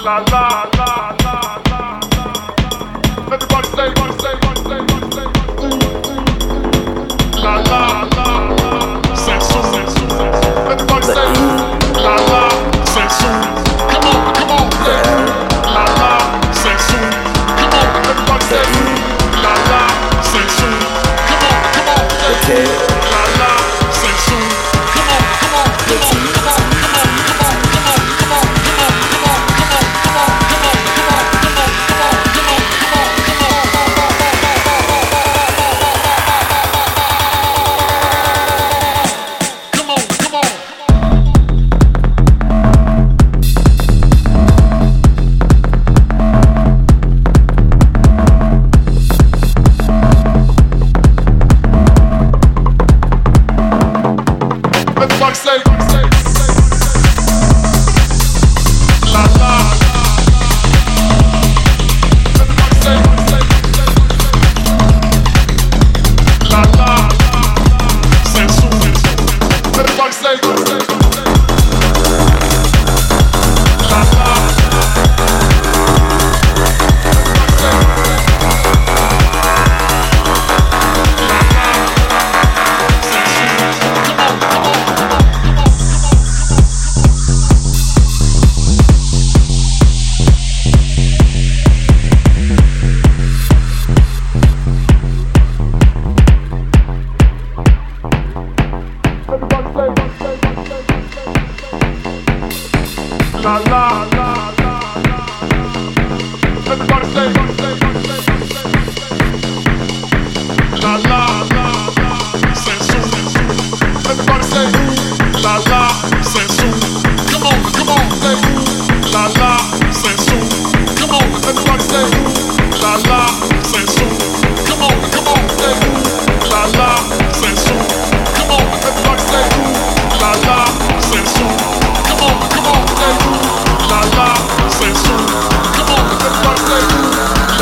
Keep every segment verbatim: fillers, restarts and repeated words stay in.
La la, say so. Come on, everybody say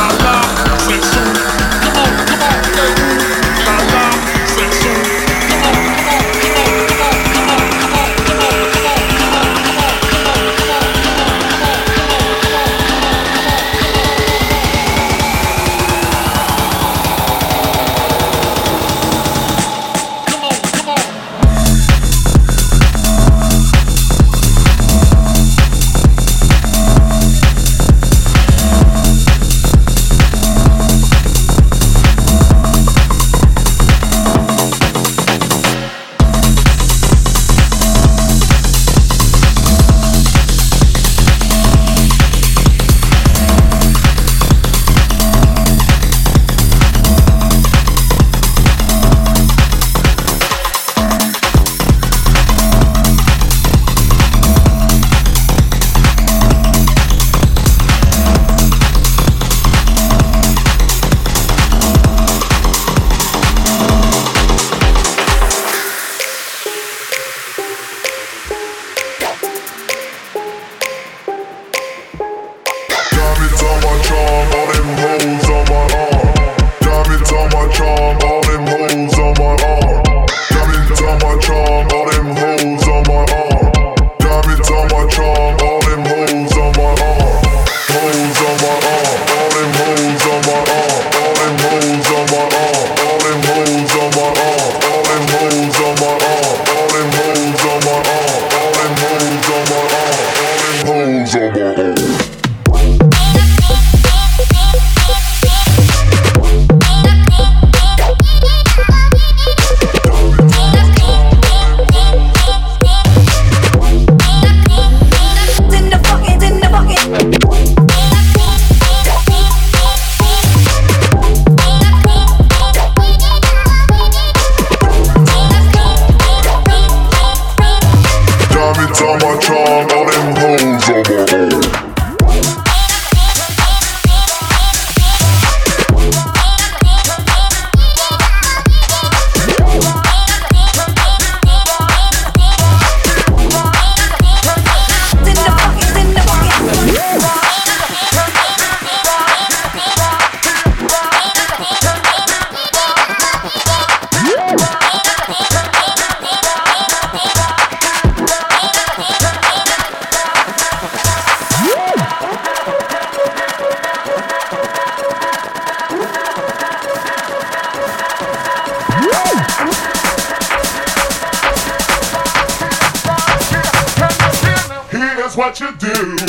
Here's what you do.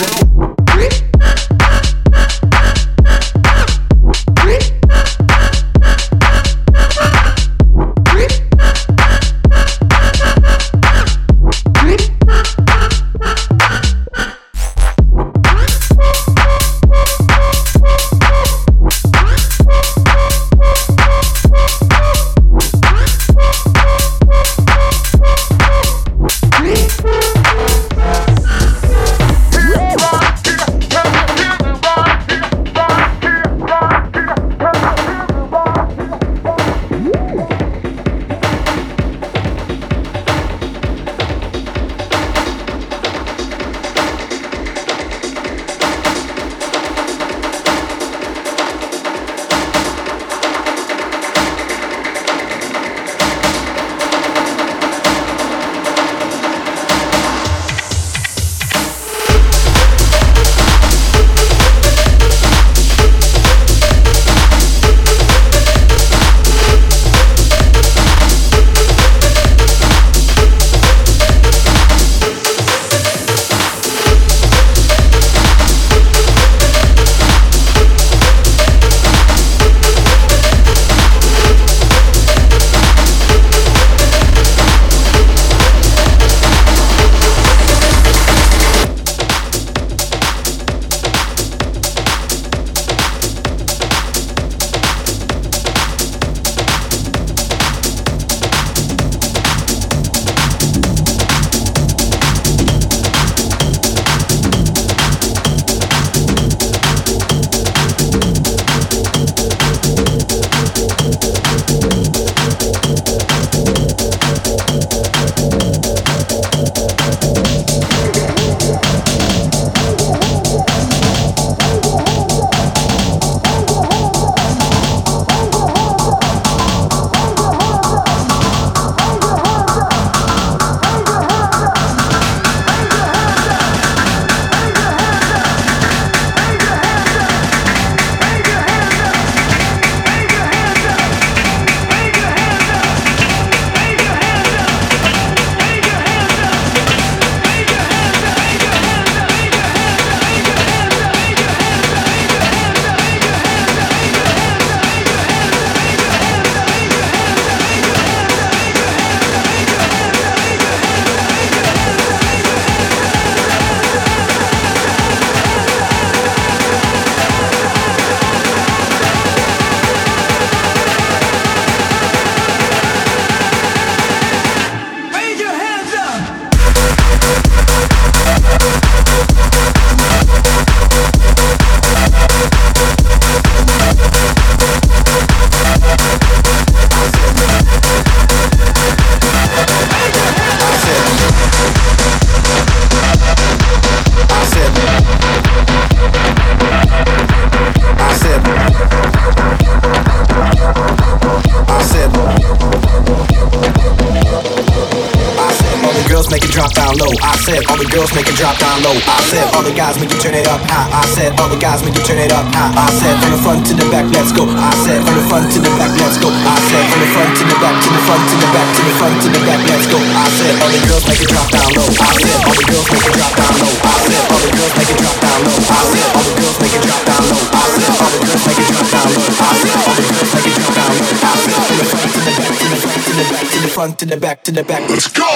said all the girls make it drop down low. I said all the guys make you turn it up high. I said all the guys make you turn it up high. I said from the front to the back, let's go. I said from the front to the back, let's go. I said from the front to the back, to the front to the back, to the front to the back, let's go. I said all the girls make it drop down low. I said all the girls make it drop down low. I said all the girls make it drop down low. I said all the girls make it drop down low. I said all the girls make it drop down low. I said all the girls make it drop down low. I said from the front to the back, to the front to the back, to the front to the back, to the back. Let's go.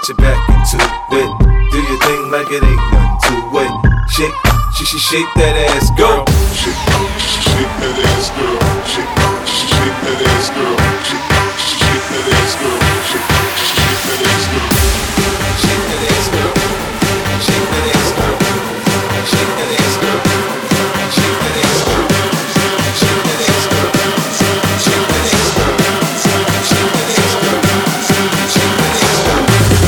get your back into it. Do your thing like it ain't nothing to it. Shake, she she shake that ass, go. Shake, shake that ass, girl. Shake, shake that ass, girl. Shake, shake that ass, girl. Shake, shake that ass, girl. Shake that ass, girl. Shake that ass, girl. Shake that ass, girl. Shake that ass, girl. Shake that ass, girl. Shake that ass, girl. Shake that ass, girl. Shake that ass, girl.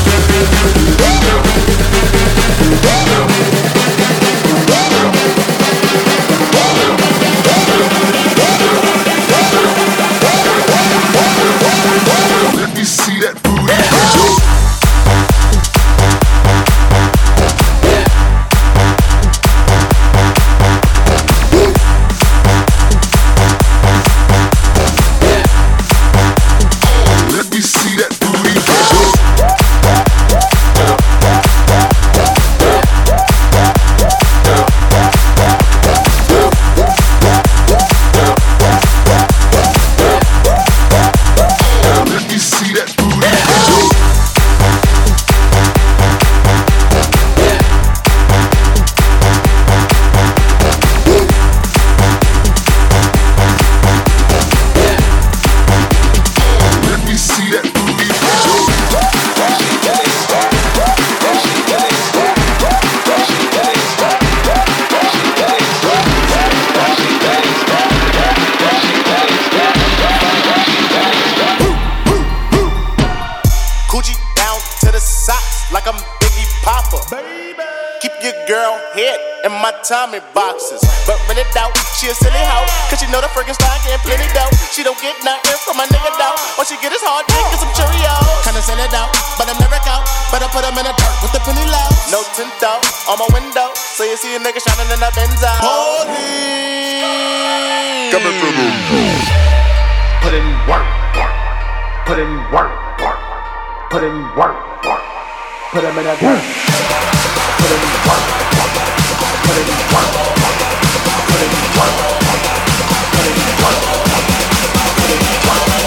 Let me see that booty. Let me see that booty. Let me see that booty. Let me see that booty. Coochie down to the socks like I'm Biggie Popper. Keep your girl head in my Tommy boxes. But when it doubt, she a silly hoe. Cause she know the friggin' style getting plenty dough. She don't get nothing from my nigga though. All she get is hard dick and some Cheerios. Kinda send it out, but I'm never out. But I put them in the dirt with the penny low. No tint out on my window. So you see a nigga shining in the Benzo. Police Coming from the Put in work, work. Put in work, work. Put in work, work. Put him in a dirt. Put in work, work. Put in work, work. Put in work, work. Put in work, work. Put in work, work.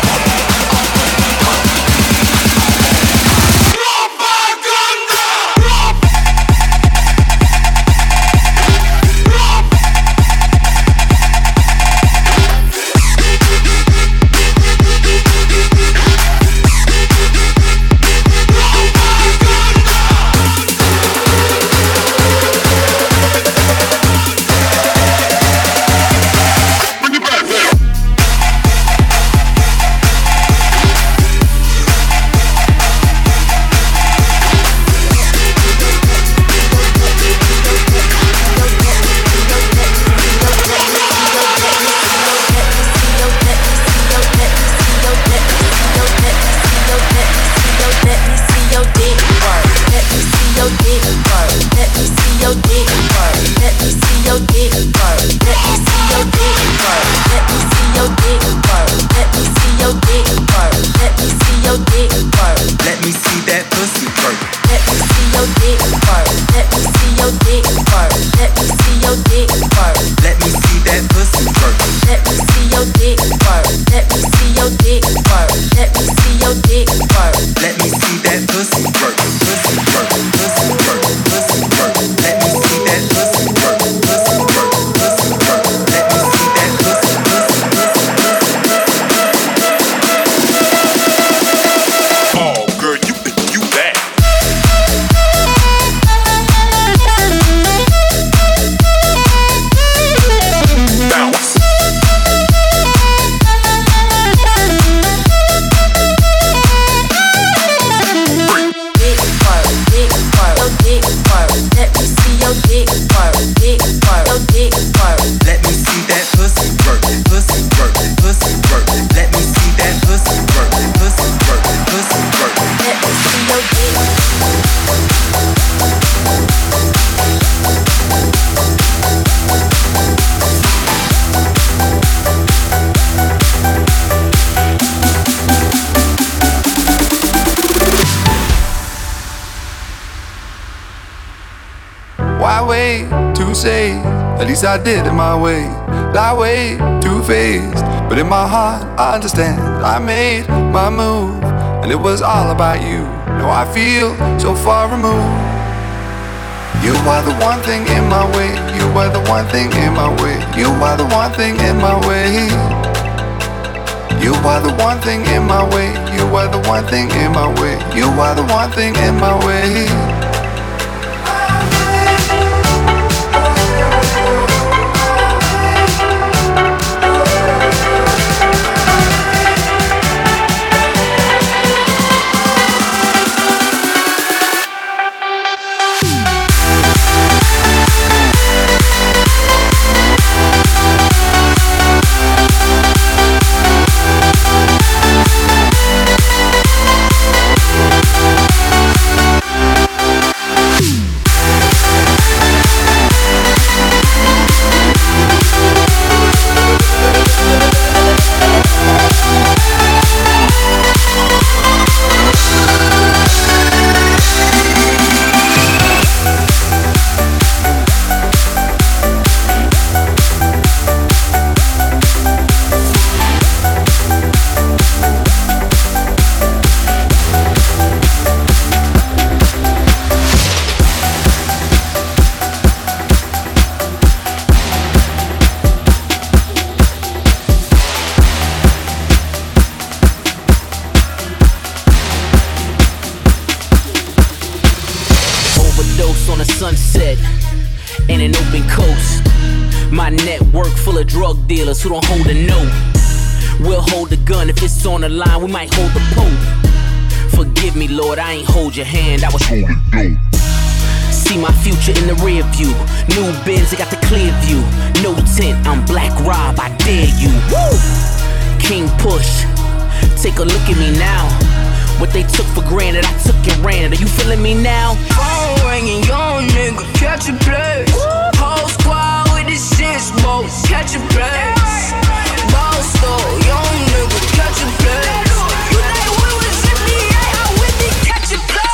Why wait to say? At least I did it my way. Lie way too faced, but in my heart I understand. I made my move. and it was all about you. Now I feel so far removed. You are the one thing in my way. You are the one thing in my way. You are the one thing in my way. You are the one thing in my way. You are the one thing in my way. You are the one thing in my way. On a sunset and an open coast. My network full of drug dealers who don't hold a note. We'll hold the gun if it's on the line, we might hold the Pope. Forgive me, Lord, I ain't hold your hand, I was holding dope. See my future in the rear view. New Benz, I got the clear view. No tint, I'm Black Rob, I dare you. Woo! King Push, take a look at me now. What they took for granted, I took and ran it. Are you feeling me now? Phone ringing, young nigga, catch a play. Whole squad with the shit smoke, catch a play. Ball store, young nigga, catch a play. You think we was in the air with me, catch a play.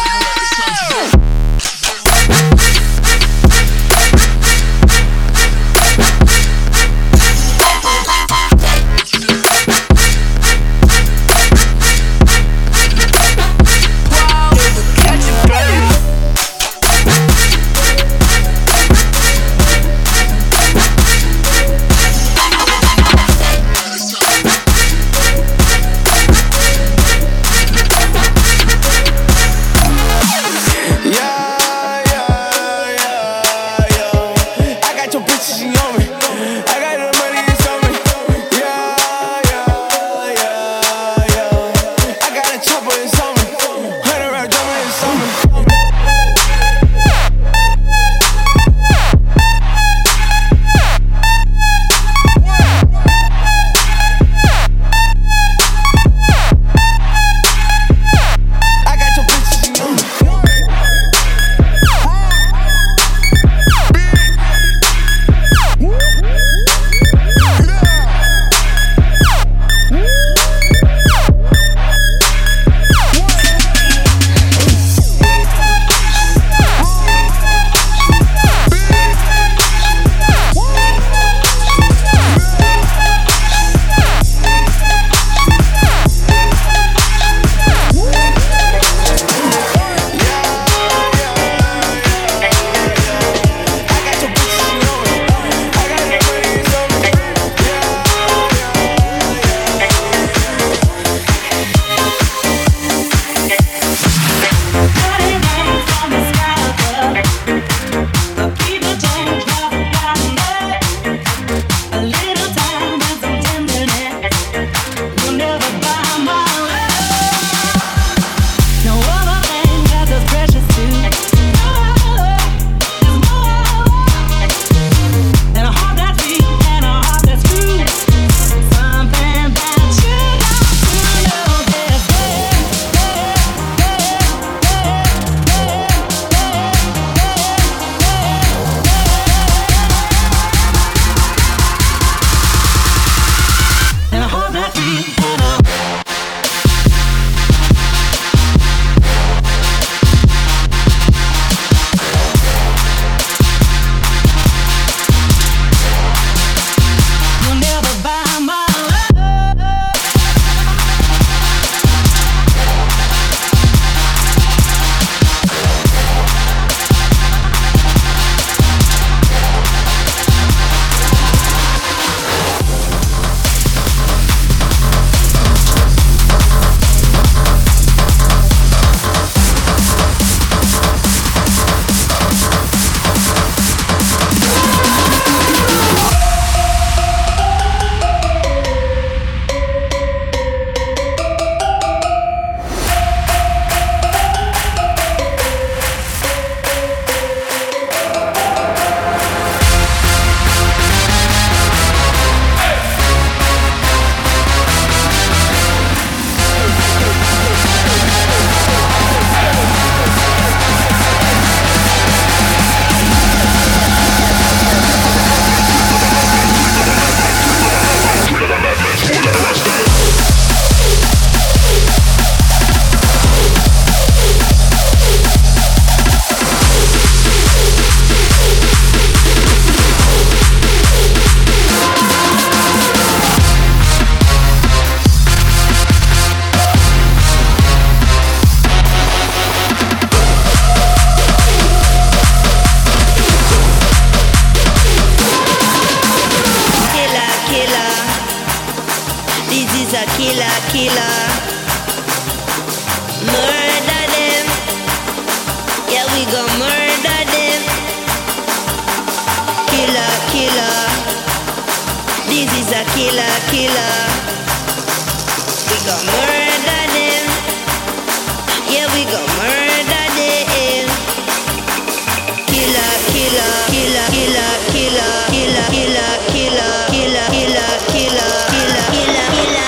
killer, killer. We gon' murder them. Yeah, we gon' murder them. Killer, killer, killer, killer, killer, killer, killer, killer, killer, killer, killer, killer, killer,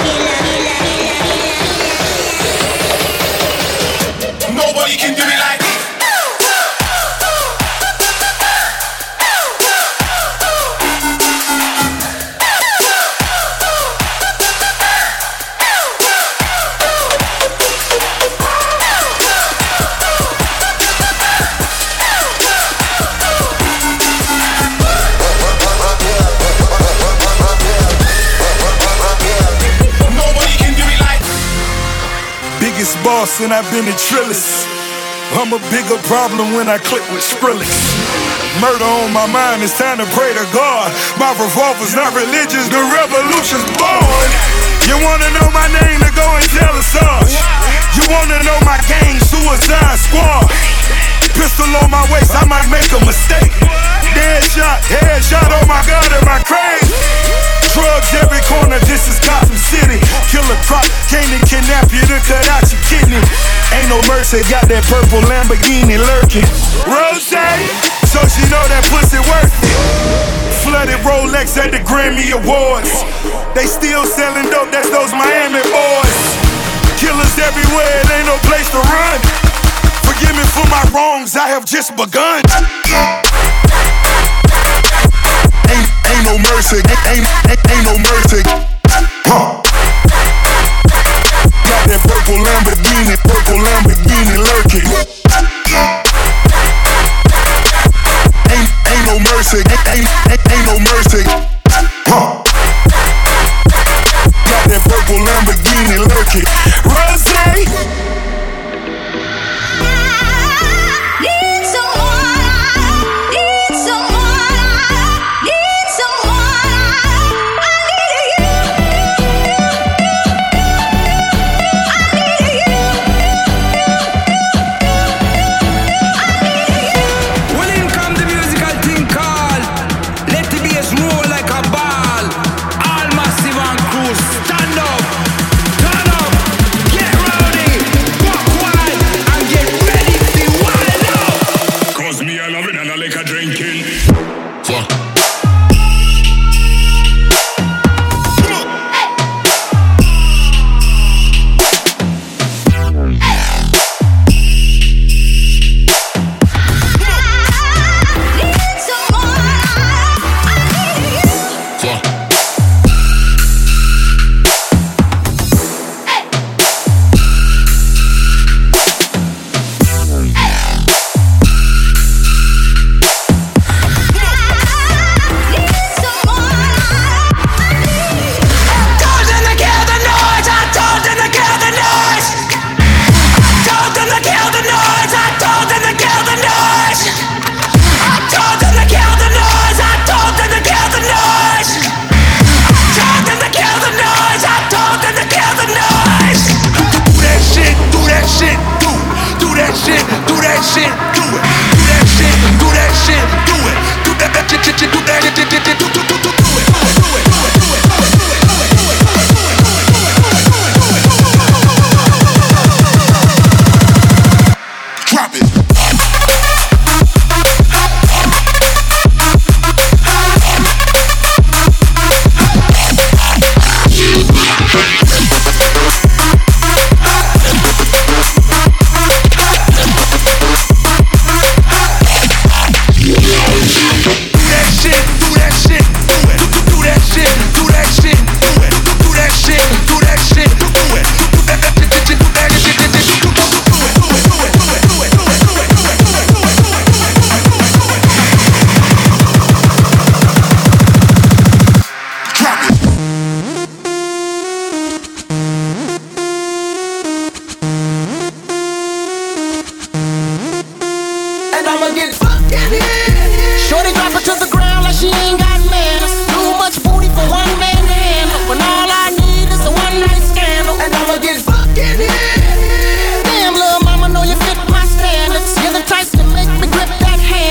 killer. Nobody can do it like me. Boss and I've been a trillist. I'm a bigger problem when I click with Skrillex. Murder on my mind, it's time to pray to God. My revolver's not religious, the revolution's born. You wanna know my name, to go and tell us Sarge. You wanna know my gang, Suicide Squad. Pistol on my waist, I might make a mistake. Dead shot, head shot, oh my God, am I crazy? Drugs every corner, this is Gotham City. Killer crop, came to kidnap you to cut out your kidney. Ain't no mercy, got that purple Lamborghini lurking. Rose, so she know that pussy worth it. Flooded Rolex at the Grammy Awards. They still selling dope, that's those Miami boys. Killers everywhere, it ain't no place to run. Forgive me for my wrongs, I have just begun. Ain't, ain't no mercy, ain't, ain't, ain't no mercy. Huh. Got that purple Lamborghini, purple Lamborghini lurking. Ain't, ain't no mercy, ain't, ain't, ain't no mercy. Huh. Got that purple Lamborghini lurking. Rose.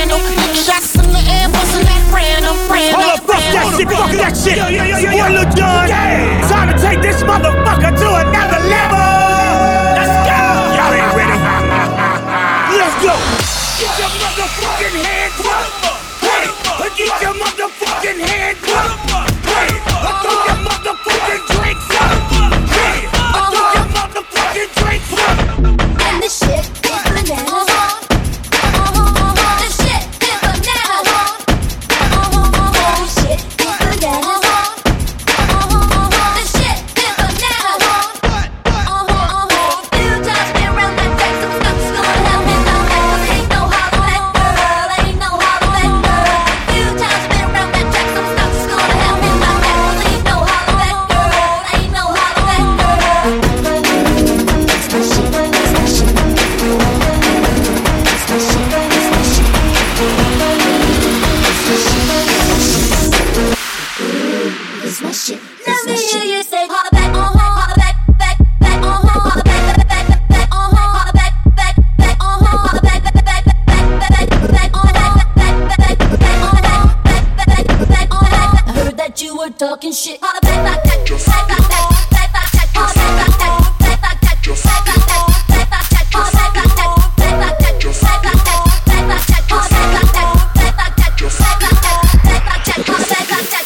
shit, fuck that shit. One little dog. And this shit is bananas. This shit is bananas. Oh shit is bananas. This shit is bananas. Few times been around that track, some stuff's gonna happen. Ain't no holler back, girl. Ain't no holler back, girl. Few times been around that track, some stuff's gonna happen. Ain't no holler back, girl. Ain't no holler back, girl. It's my shit, it's my shit. It's my shit, it's my shit. It's my shit. Let me hear you say holler back, uh huh, holler back, back, back, uh huh, holler back, back, back, back, uh huh, holler back, back, back, uh huh, holler back, back, back, back, back, back, uh back, back, back, back, back, back, back, uh huh. I heard that you were talking shit. Holler back, back, back, back, back, back, back, back, holler back, back, back, back, back, back, back, back, back, back, back, back, holler back, back, back, back, back, back, back, back, back, holler back, back, back, back, back, back, back, back, holler back, back, back.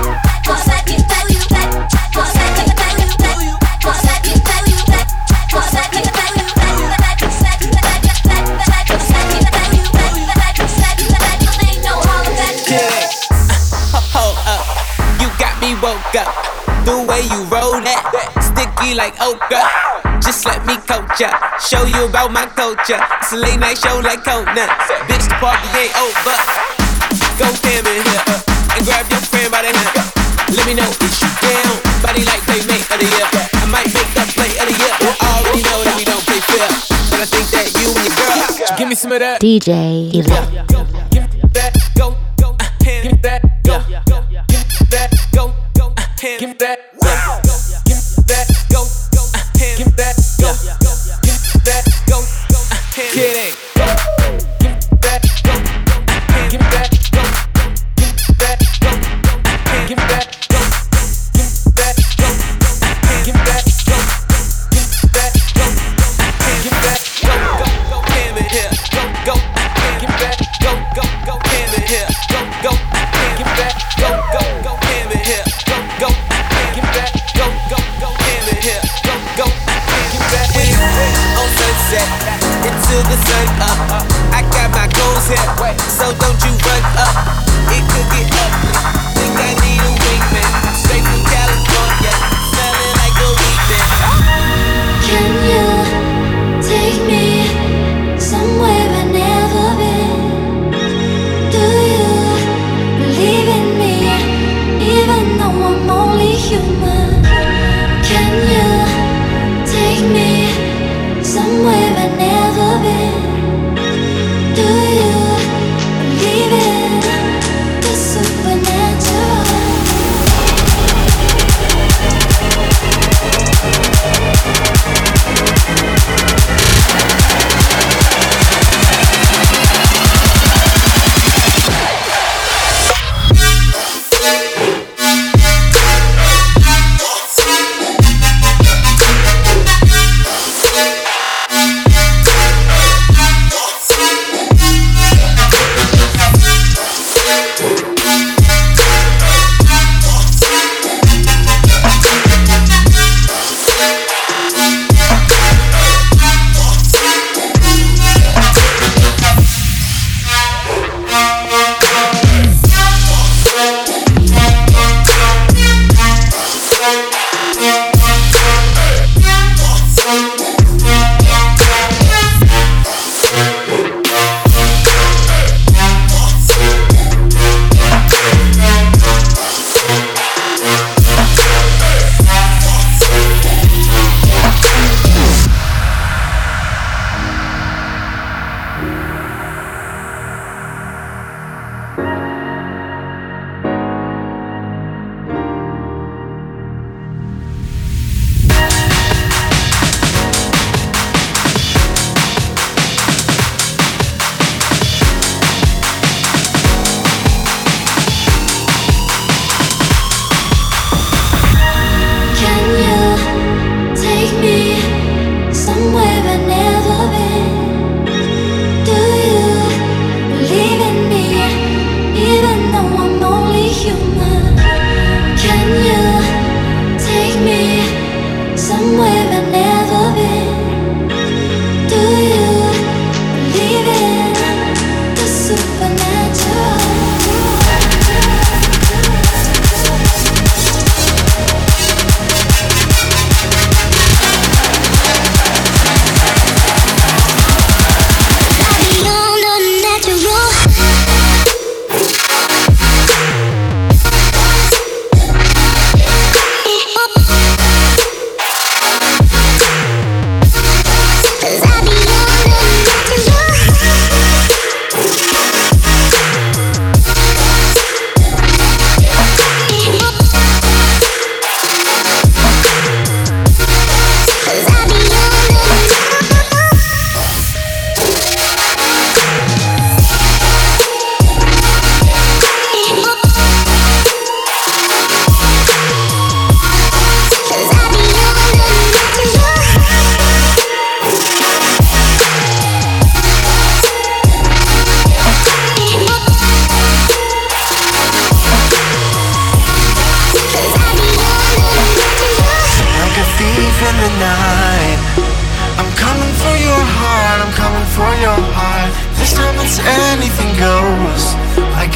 Woke up, the way you roll that, sticky like okra. Just let me coach ya, show you about my culture. It's a late night show like Conan. Bitch, the party ain't over. Go ham in here and grab your friend by the hand. Let me know if you down. Body like playmate of the year. I might make the play of the year. I already know that we don't play fair, but I think that you and your girl give me some of that. D J Eva. Give me that, go, go, hand. Give me that, go, go, give me that, go. Give me that, go, go, give me that, go, go, give me that, go, go, give me that, go, go, kidding. Give me that, go, give me that, go, give me that, go, give me that, go, give me that, go, give me that, go, give me that, go, give me that, go, go, go, ham in here, go, go, give me that, go, go, go, ham in here, go, go, give me that, go, go, go, ham in here. Go, give me that, go, go, go, hand in here, go, go, give me that. On sunset, until the sun up, I got my goals here, so don't you run up. It could get ugly, think I need a wingman, straight from California, smelling like a weekend. Can you take me somewhere I've never been? Do you believe in me? Even though I'm only human, can you take me somewhere I've never been? Do you believe in the supernatural?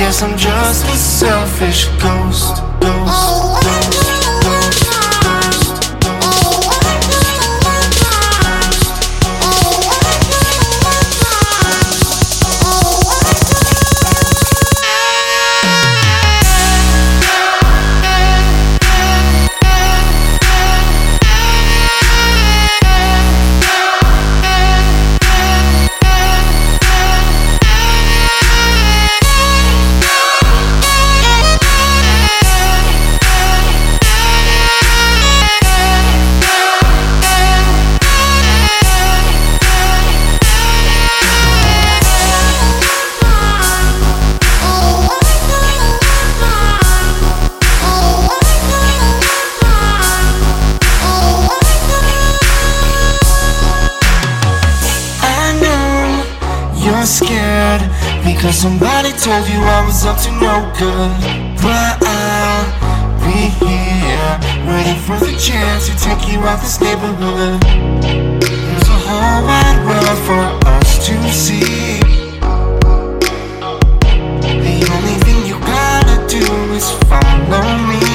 guess I'm just a selfish ghost, ghost, ghost. Scared because somebody told you I was up to no good, but I'll be here waiting for the chance to take you out this neighborhood. There's a whole wide world for us to see. The only thing you gotta do is follow me.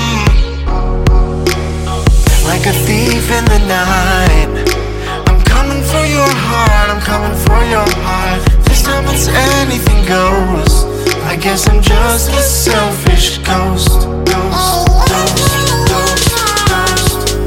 Like a thief in the night, I'm coming for your heart, I'm coming for your heart. It's anything goes. I guess I'm just a selfish ghost, ghost, ghost, ghost, ghost, ghost,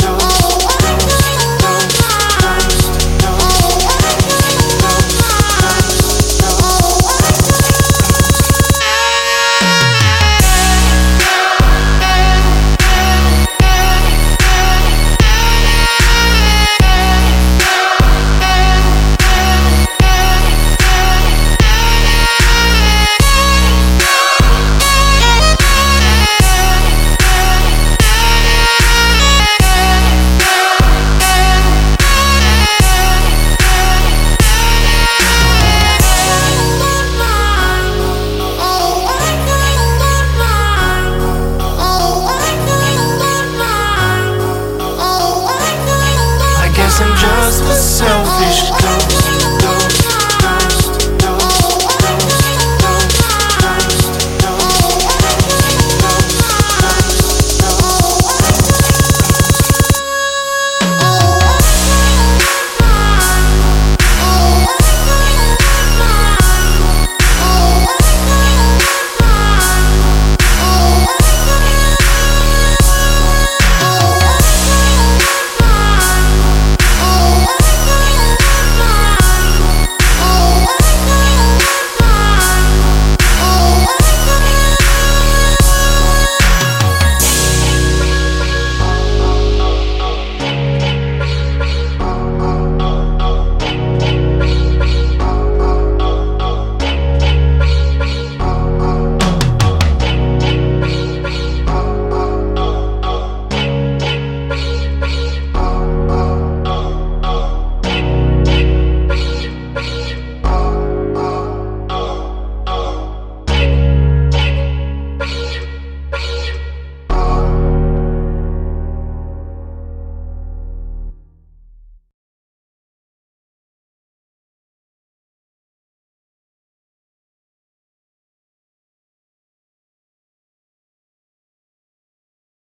I'm just a selfish